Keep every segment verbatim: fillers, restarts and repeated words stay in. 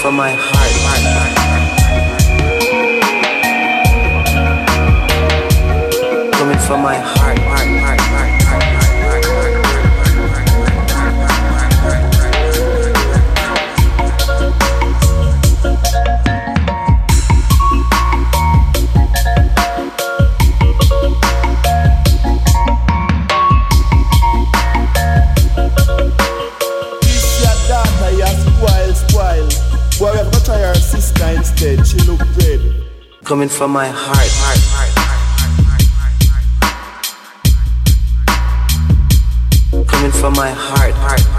from my heart. Coming from my heart. Instead, she look good. Coming from my heart. Coming from my heart.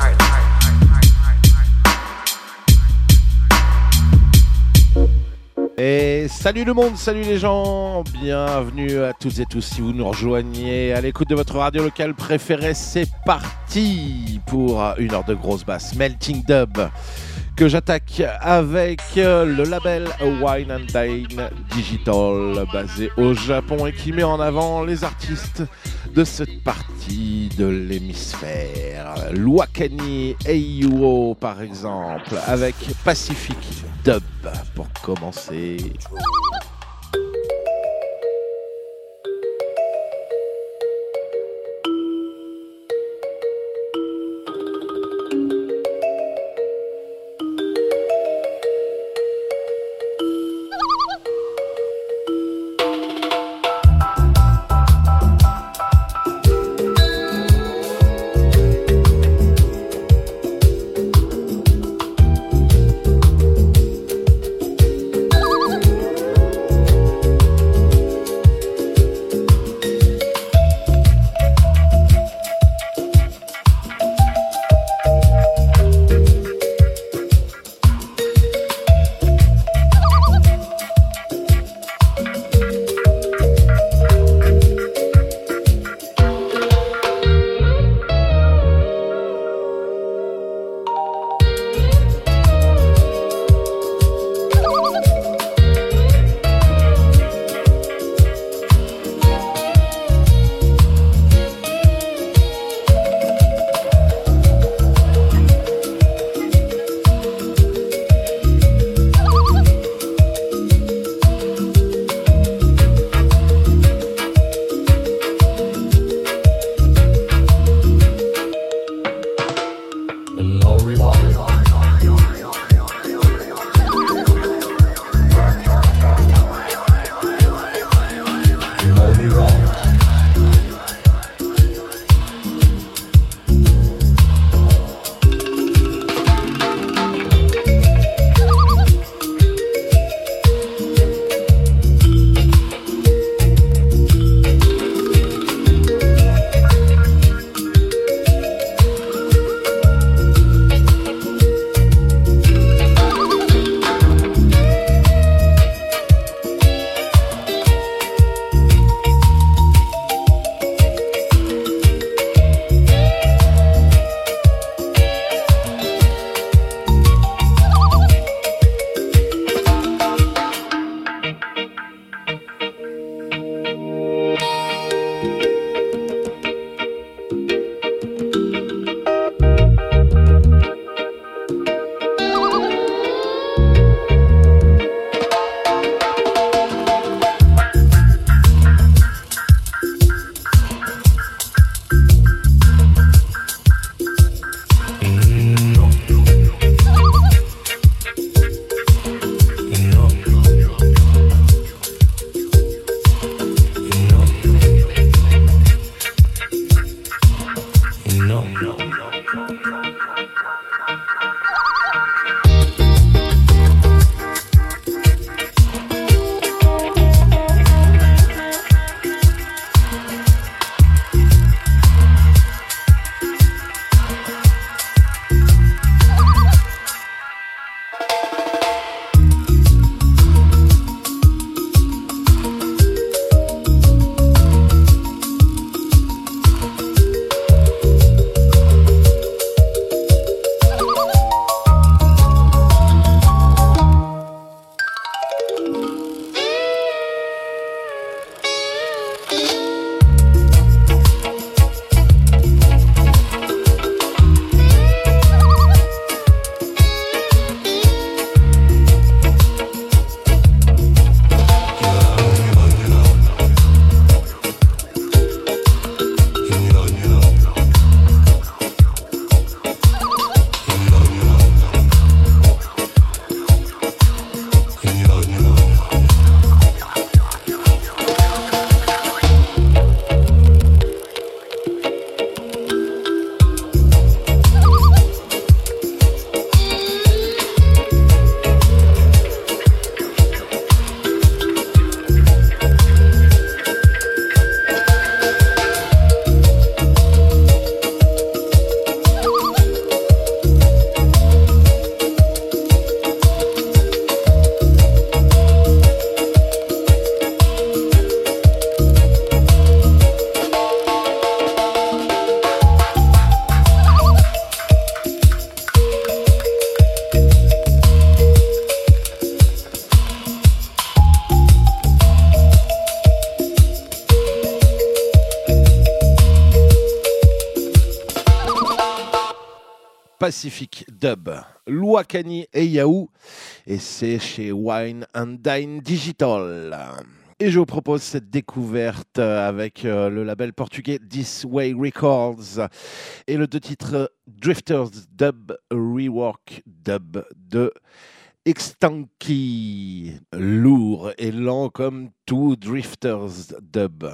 Et salut le monde, salut les gens, bienvenue à tous et tous si vous nous rejoignez à l'écoute de votre radio locale préférée. C'est parti pour une heure de grosse basse Melting Dub que j'attaque avec le label Wine and Dine Digital basé au Japon et qui met en avant les artistes de cette partie de l'hémisphère. Luakani Eiyuo par exemple avec Pacific Dub pour commencer. Pacific Dub, Louakani et Yahoo, et c'est chez Wine and Dine Digital. Et je vous propose cette découverte avec euh, le label portugais This Way Records et le deux titres Drifters Dub Rework Dub de Extanki. Lourd et lent comme tout Drifters Dub.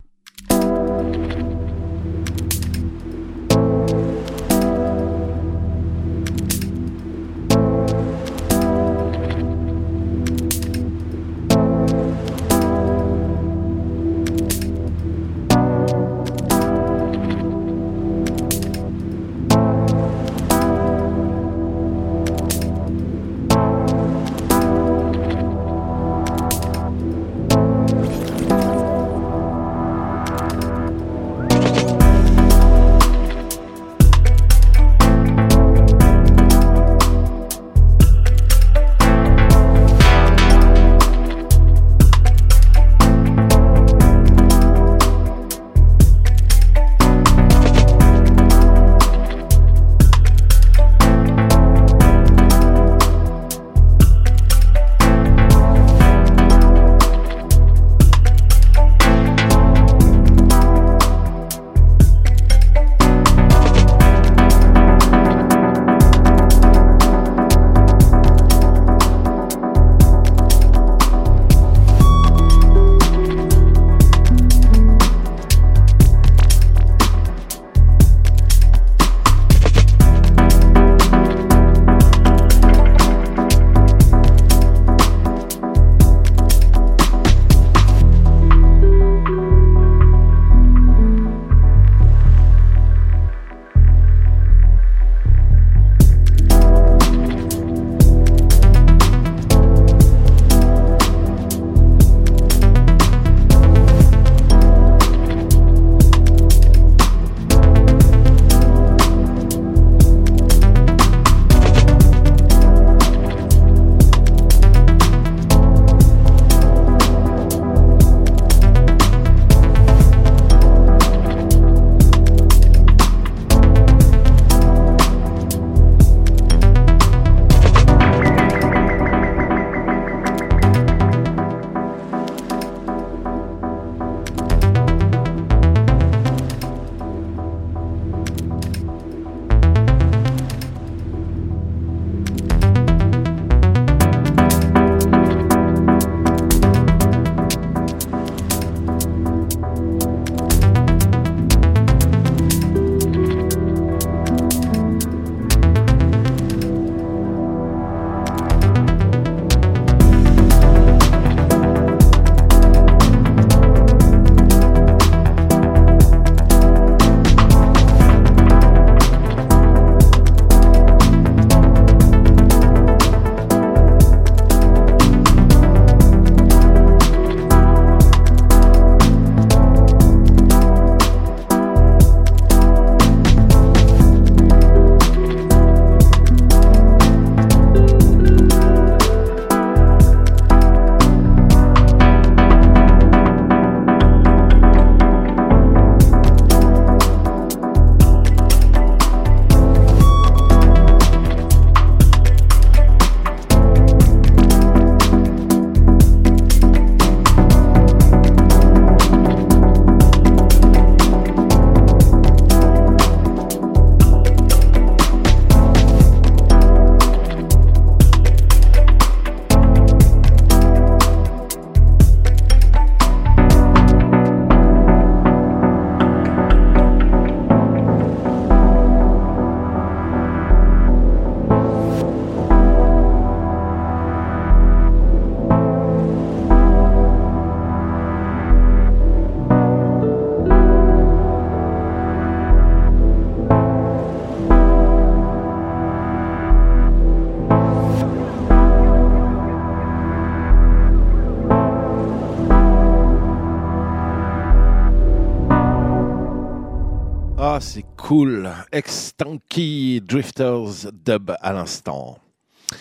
Ah, c'est cool. Extanki Drifters Dub à l'instant.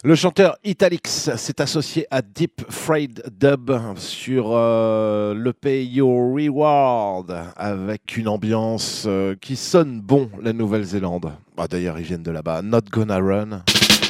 Le chanteur Italix s'est associé à Deep Fried Dub sur euh, l'E P Your Reward avec une ambiance euh, qui sonne bon, la Nouvelle-Zélande. Ah, d'ailleurs, ils viennent de là-bas. Not Gonna Run.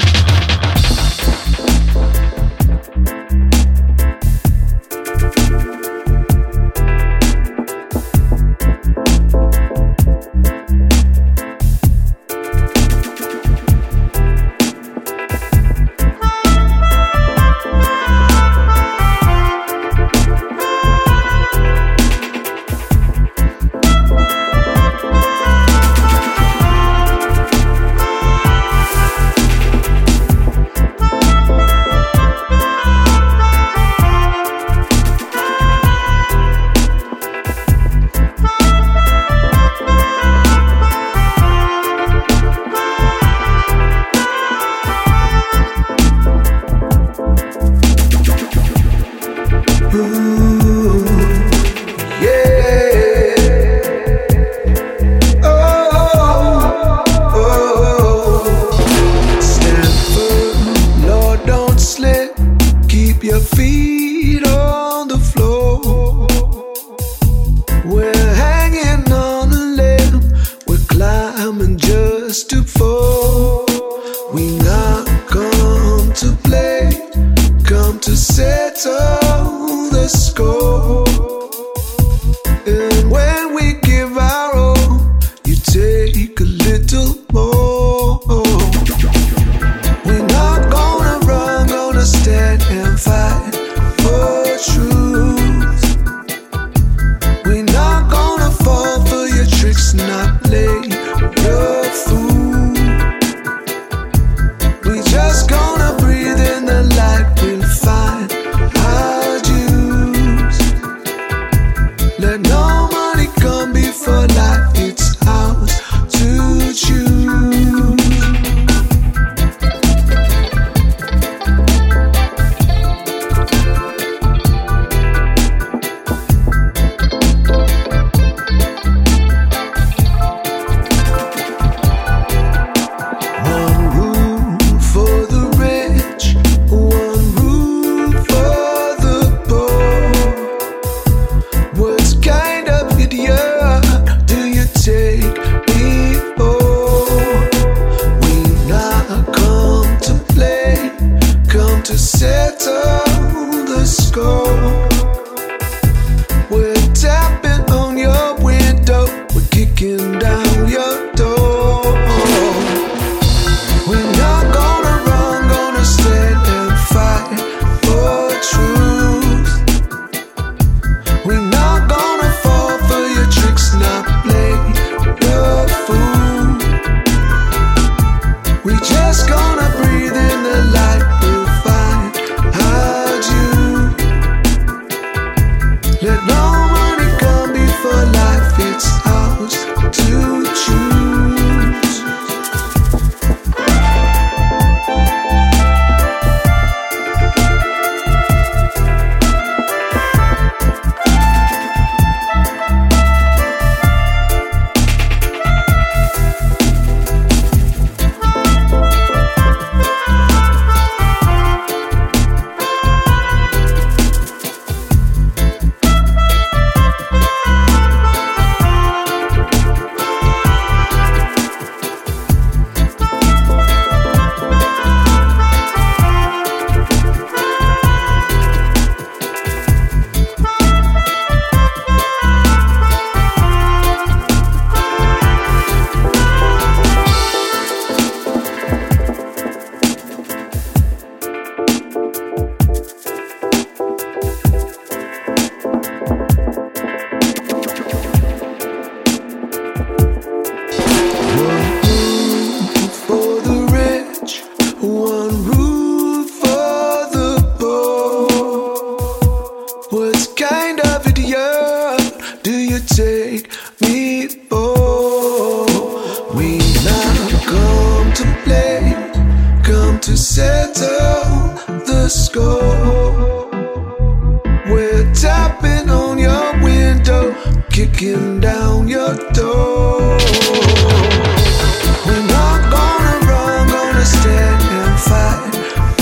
Kicking down your door. We're not gonna run, gonna stand and fight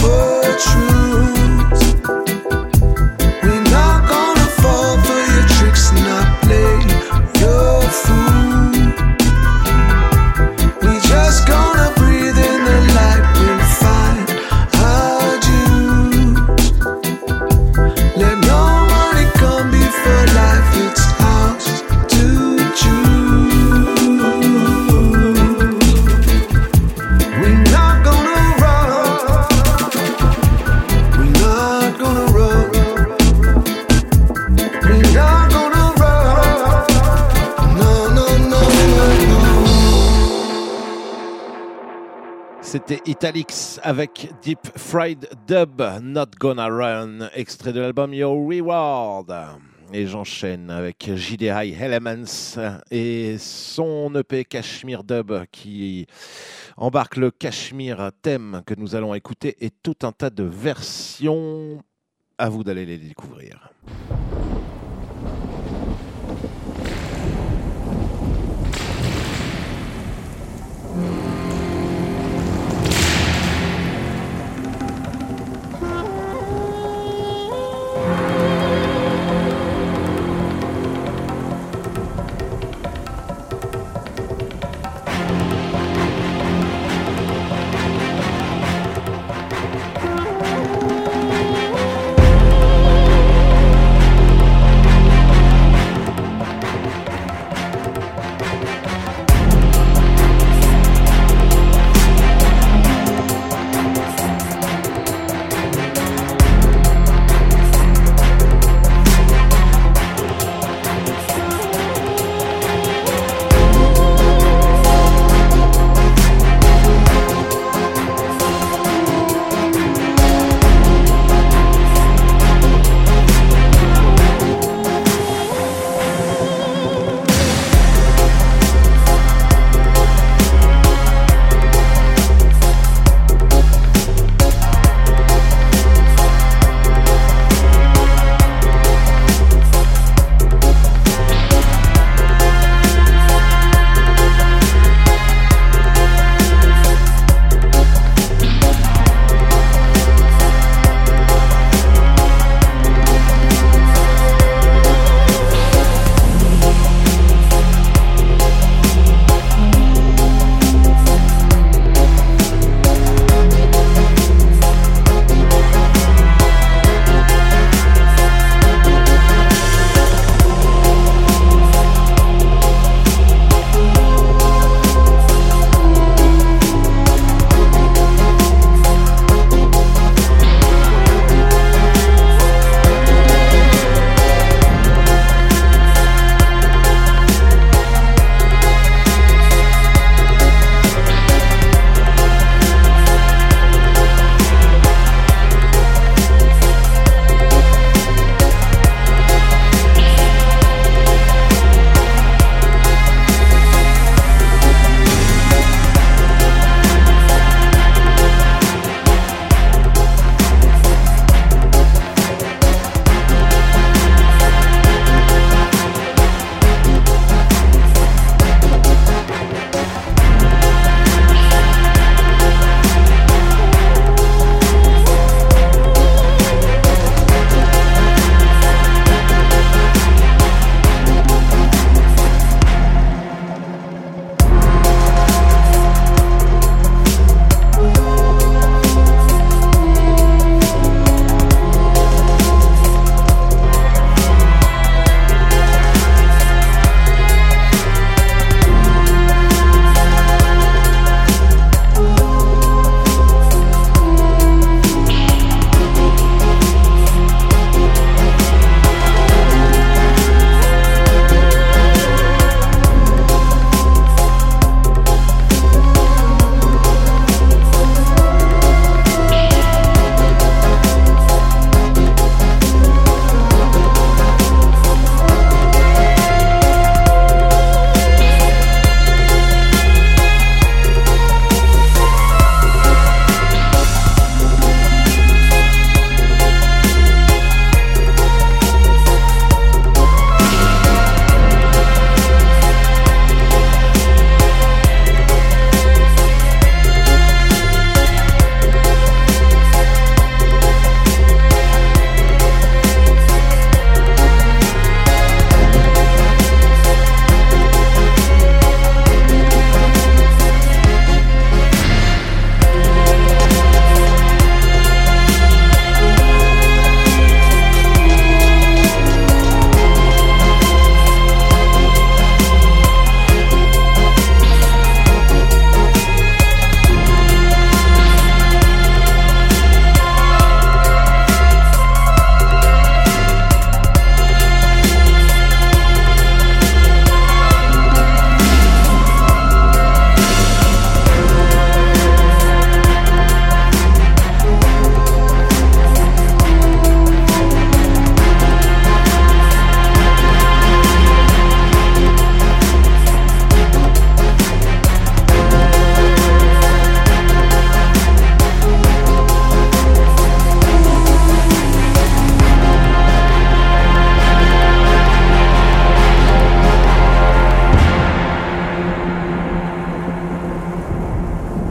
C'était Italix avec Deep Fried Dub, Not Gonna Run, extrait de l'album Your Reward. Et j'enchaîne avec J D I Elements et son E P Cashmere Dub qui embarque le Cashmere thème que nous allons écouter et tout un tas de versions. À vous d'aller les découvrir. We'll be right back.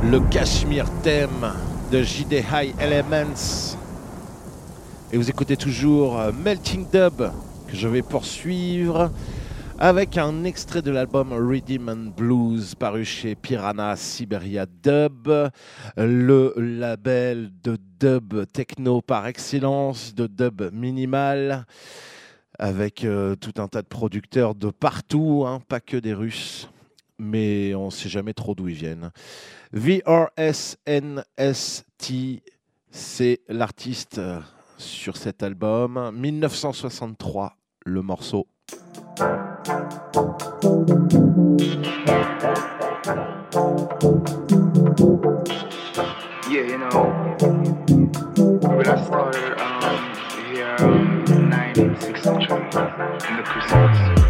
le Kashmir Theme de J D High Elements. Et vous écoutez toujours Melting Dub, que je vais poursuivre avec un extrait de l'album Rhythm and Blues paru chez Piranha Siberia Dub, le label de dub techno par excellence, de dub minimal, avec euh, tout un tas de producteurs de partout, hein, pas que des Russes, mais on ne sait jamais trop d'où ils viennent. V R S N S T, c'est l'artiste sur cet album. dix-neuf cent soixante-trois, le morceau. Yeah, you know, when I started um, here in nineteen sixty-three in the Crusaders.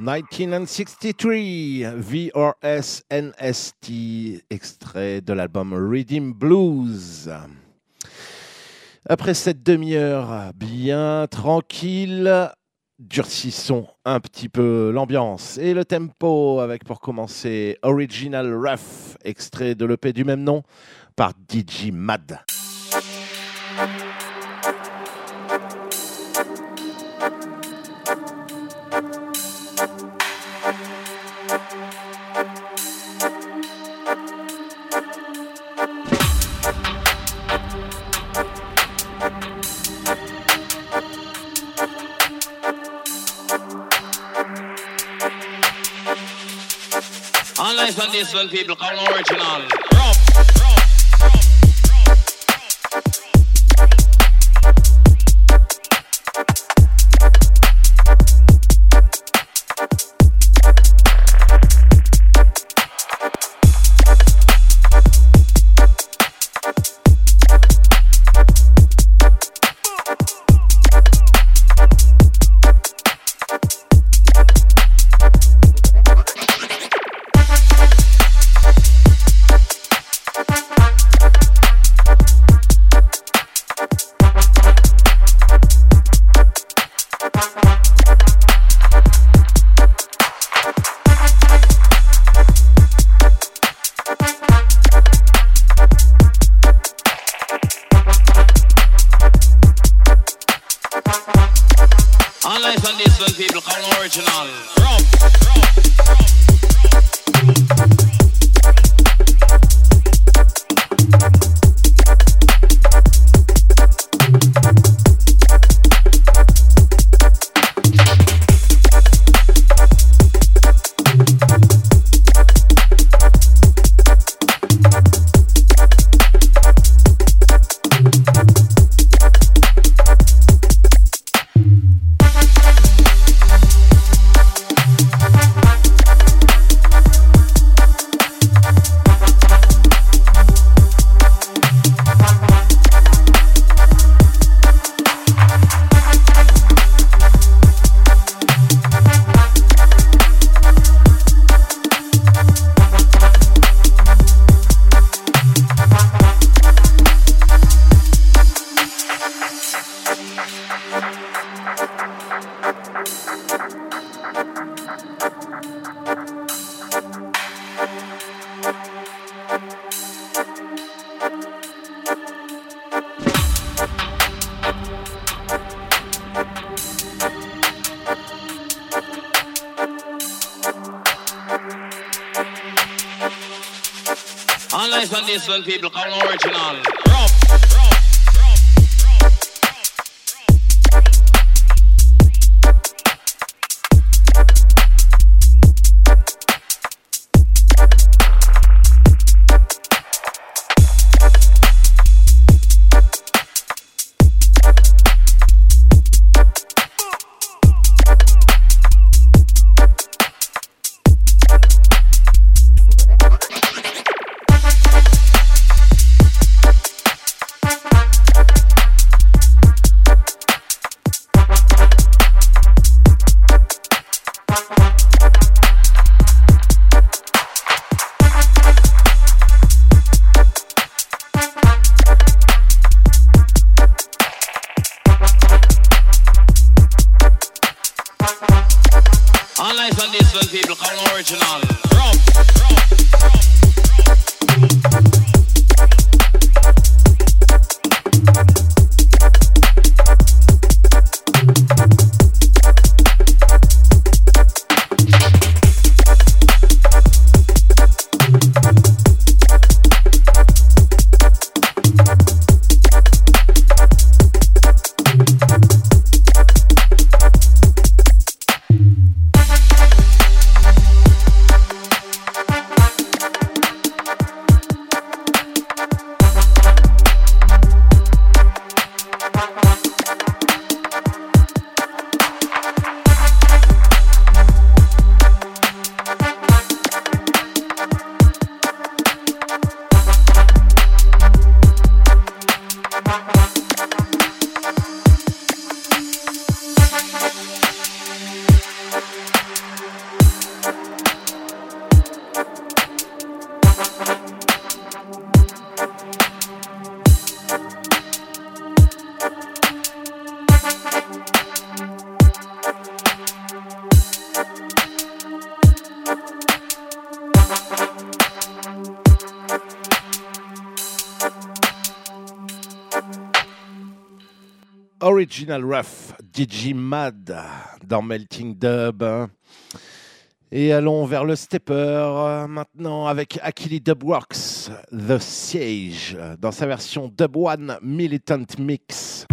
dix-neuf sixty-three, V R S N S T, extrait de l'album Redeem Blues. Après cette demi-heure bien tranquille, durcissons un petit peu l'ambiance et le tempo avec pour commencer Original Rough, extrait de l'E P du même nom par D J Mad. Unless on this one people call original. Unless on this one people call original. Unless on this one people call original. Original Rough, Digimad dans Melting Dub. Et allons vers le stepper maintenant avec Akili Dubworks, The Siege, dans sa version Dub One Militant Mix.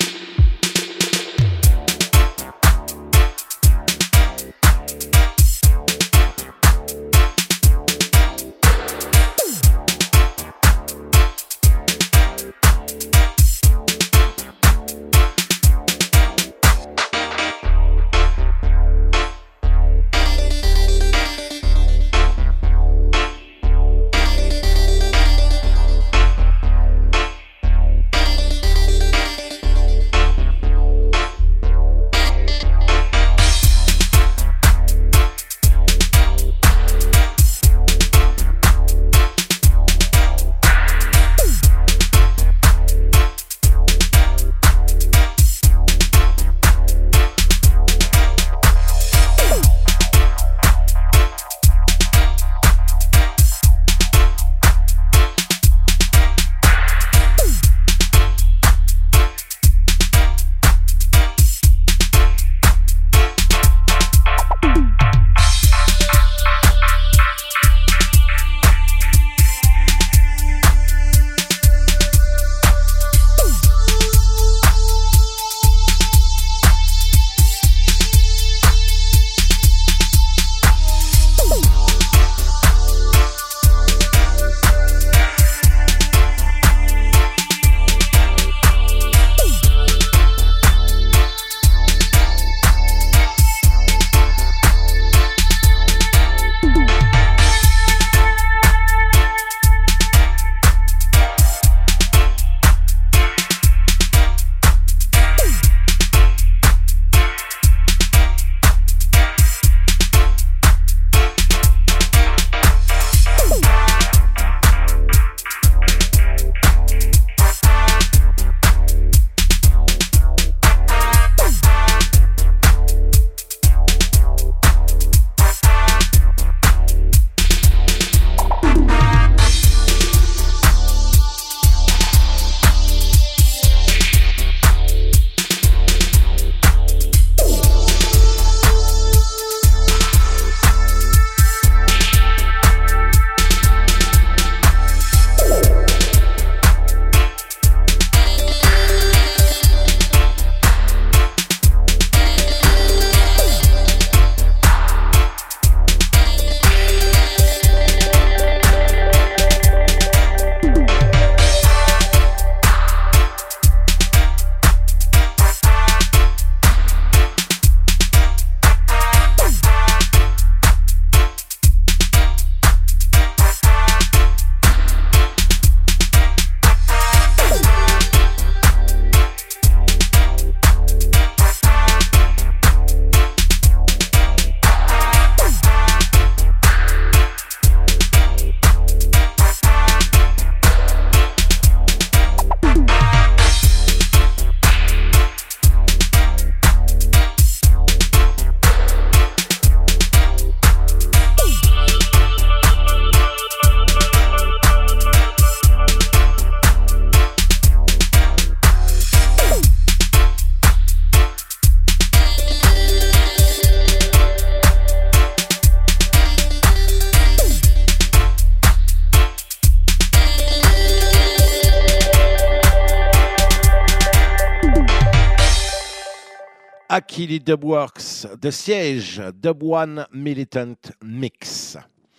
Akili Dubworks, The Siege, Dub One Militant Mix.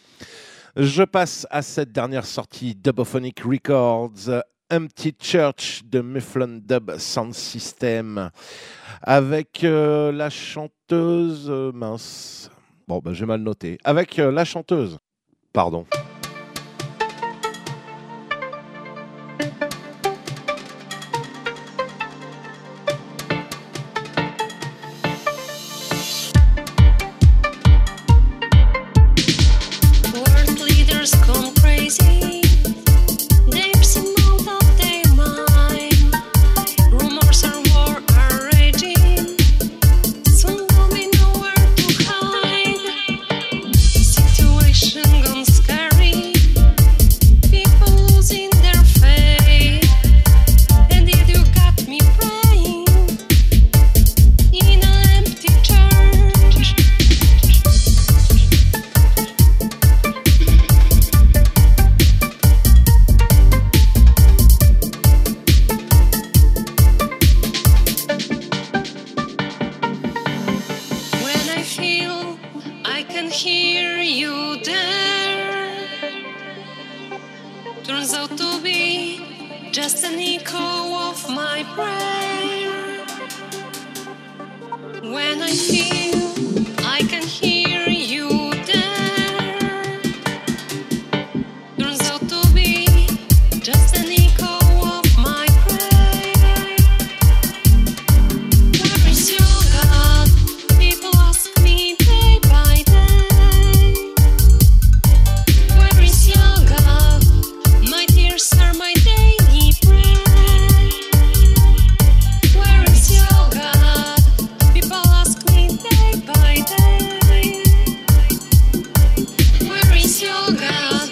Je passe à cette dernière sortie Dubophonic Records, Empty Church de Mufflon Dub Sound System, avec euh, la chanteuse euh, mince. Bon, ben, j'ai mal noté. Avec euh, la chanteuse. Pardon. Situation gone scary. just an echo of my prayer. When I feel I can hear you there, turns out to be just an echo of my prayer. Where is your God? People ask me day by day. Where is your God? My tears are my daily bread. Where is your God? People ask me day by day. Where is your God?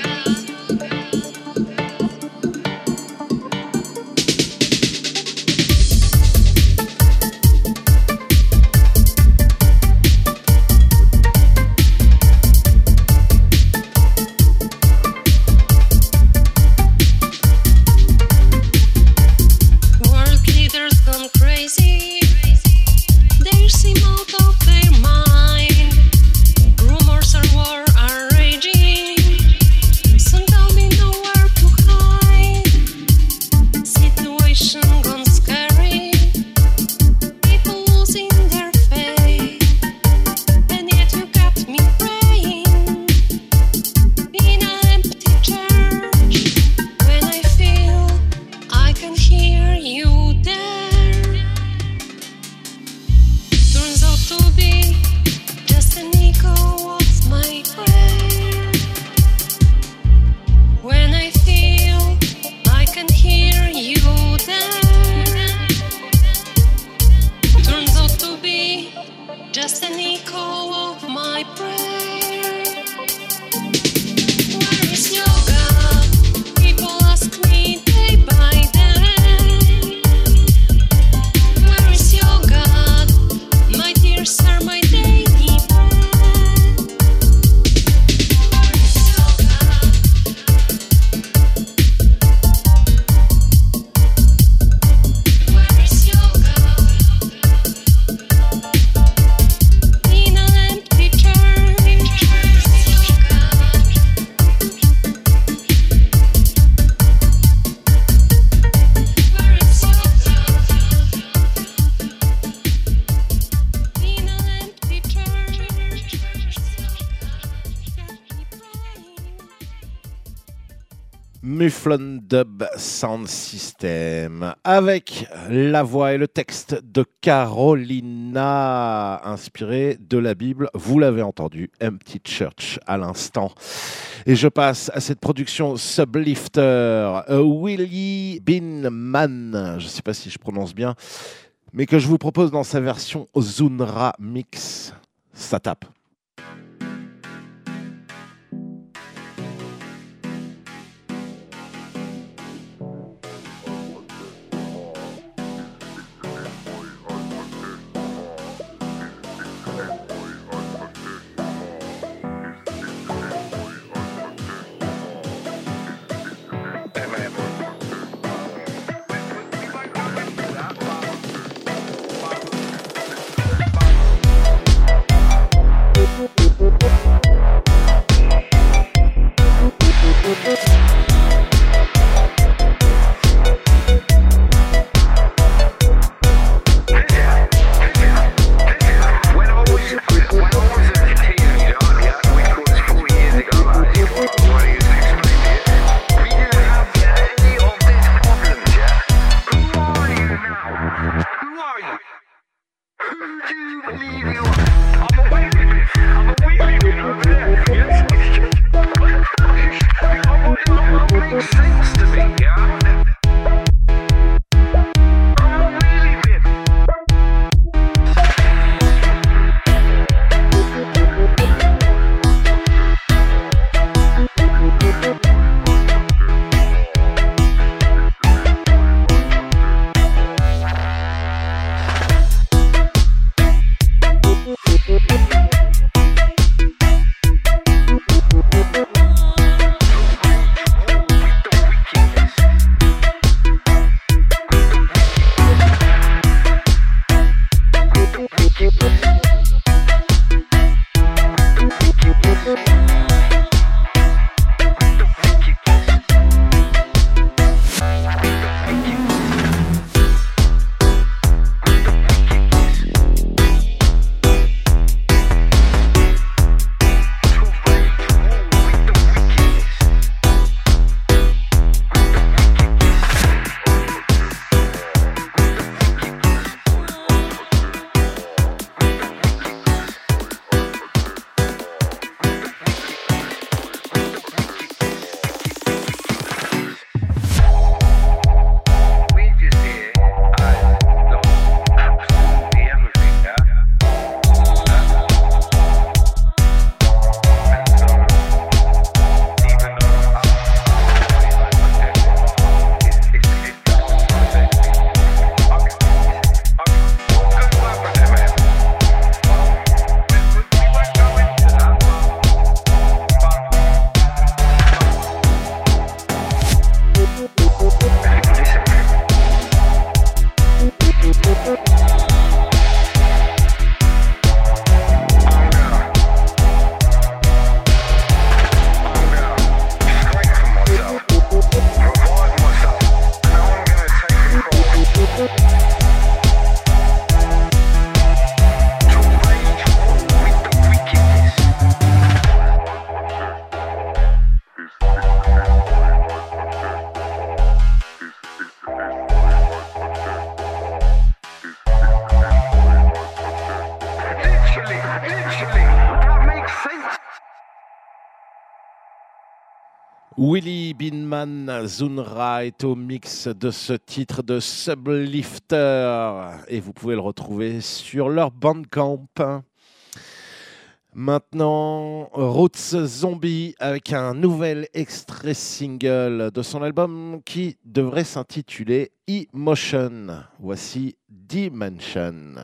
World leaders gone crazy. They seem out of their mind. Rumors of war are raging. Soon there'll be nowhere to hide. Situation gone scary. People losing their faith. And yet you got me praying in an empty church. When I feel I can hear you there, turns out to be just an echo of my prayer. When I feel I can hear you there, turns out to be just an echo of my prayer. Where is your God? People ask me day by day. Where is your God? My tears are my daily bread. Where is your God? Where is your God? In an empty church. Where is your God? Where is your God? In an empty church. Got me praying. Mufflon Dub Sound System avec la voix et le texte de Carolina, inspiré de la Bible. Vous l'avez entendu, Empty Church à l'instant. Et je passe à cette production Sublifter, euh, Willie Binman, je ne sais pas si je prononce bien, mais que je vous propose dans sa version Zunra Mix. Ça tape. Bye. Willy Binman, Zunra est au mix de ce titre de Sublifter et vous pouvez le retrouver sur leur Bandcamp. Maintenant, Roots Zombie avec un nouvel extrait single de son album qui devrait s'intituler Emotion. Voici Dimension.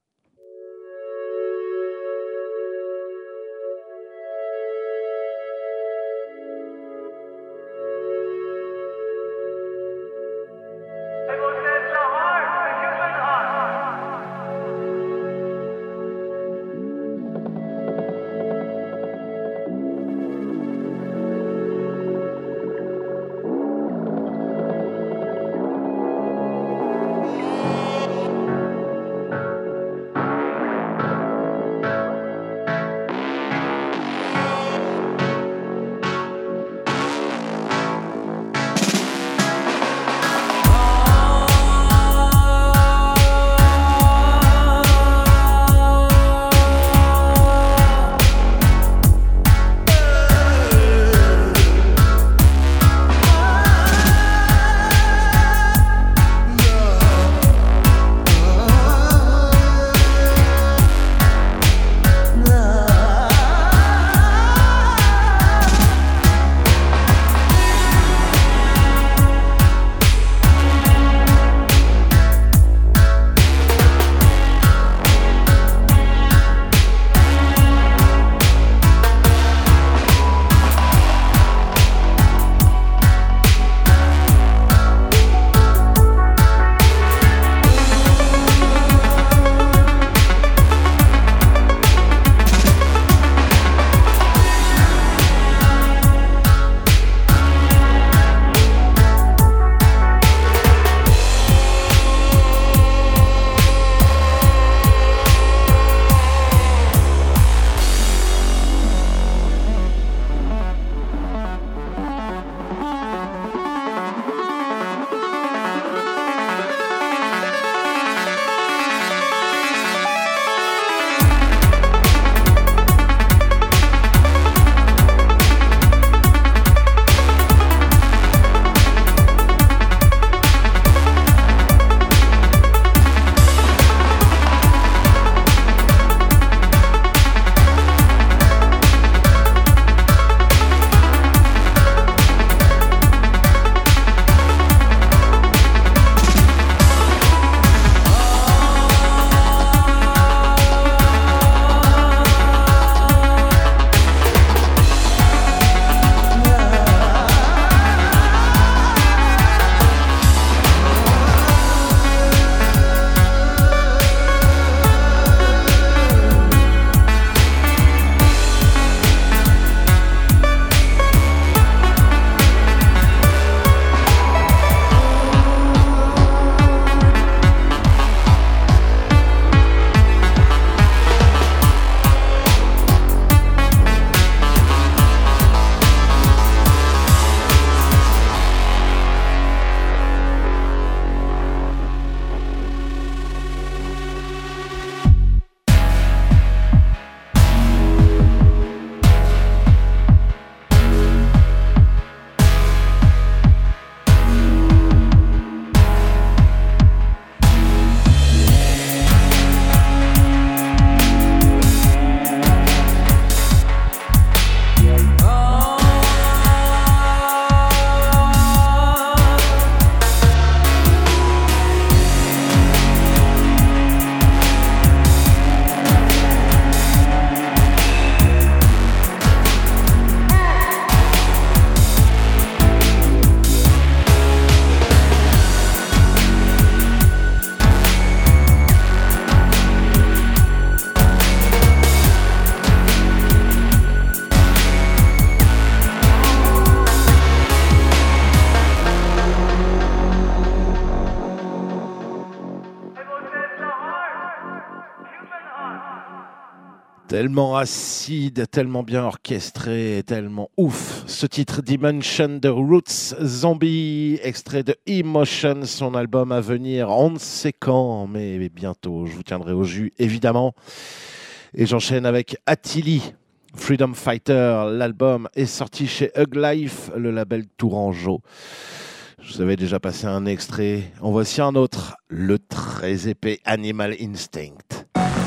Tellement acide, tellement bien orchestré, tellement ouf. Ce titre Dimension de Roots Zombie, extrait de Emotion, son album à venir, on ne sait quand, mais bientôt. Je vous tiendrai au jus, évidemment. Et j'enchaîne avec Attili. Freedom Fighter, l'album est sorti chez Hug Life, le label tourangeau. Je vous avais déjà passé un extrait. En voici un autre, le très épais Animal Instinct.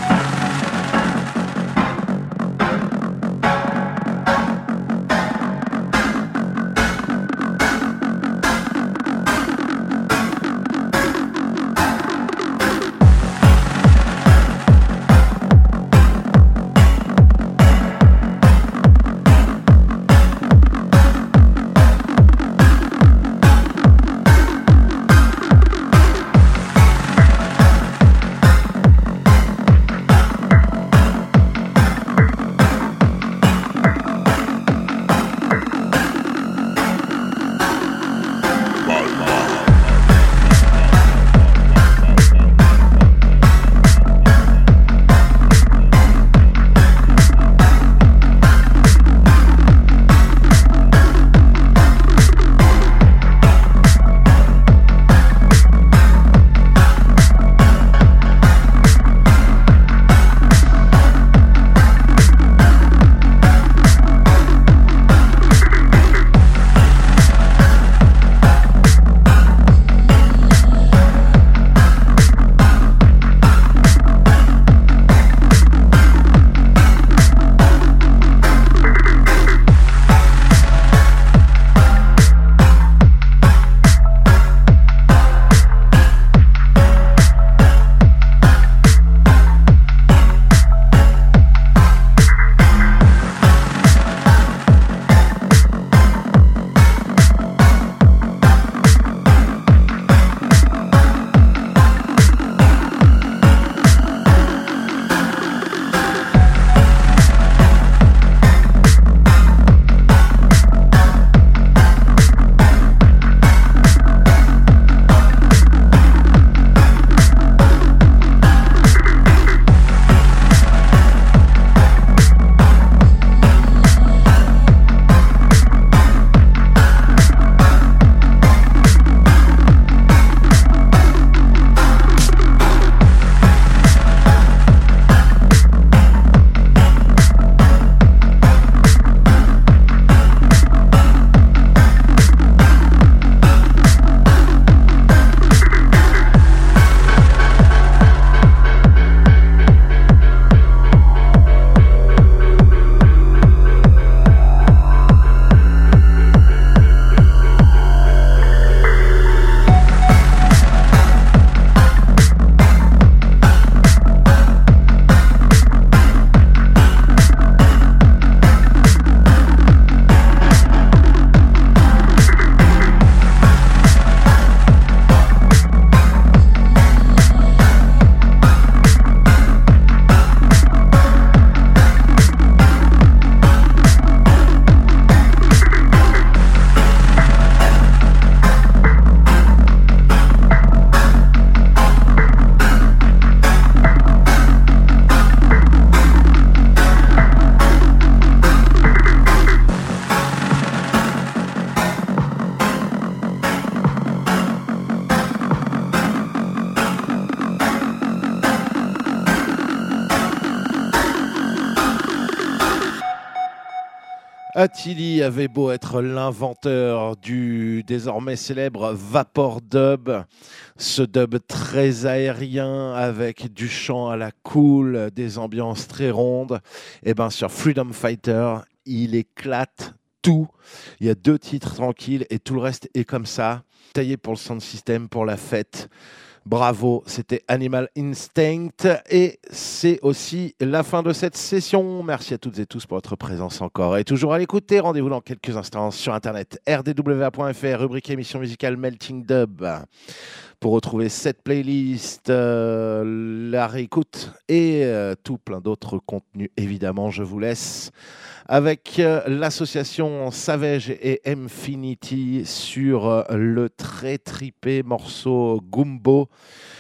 Attili avait beau être l'inventeur du désormais célèbre Vapor Dub, ce dub très aérien avec du chant à la cool, des ambiances très rondes, et bien sur Freedom Fighter, il éclate tout. Il y a deux titres tranquilles et tout le reste est comme ça, taillé pour le sound system, pour la fête. Bravo, c'était Animal Instinct et c'est aussi la fin de cette session. Merci à toutes et tous pour votre présence encore et toujours à l'écouter. Rendez-vous dans quelques instants sur internet r d w a point f r, rubrique émission musicale Melting Dub, pour retrouver cette playlist, euh, la réécoute et euh, tout plein d'autres contenus. Évidemment, je vous laisse avec euh, l'association Savage et Infinity sur euh, le très tripé morceau Gumbo,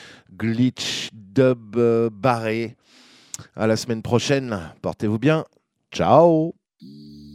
glitch dub euh, barré. À la semaine prochaine. Portez-vous bien. Ciao.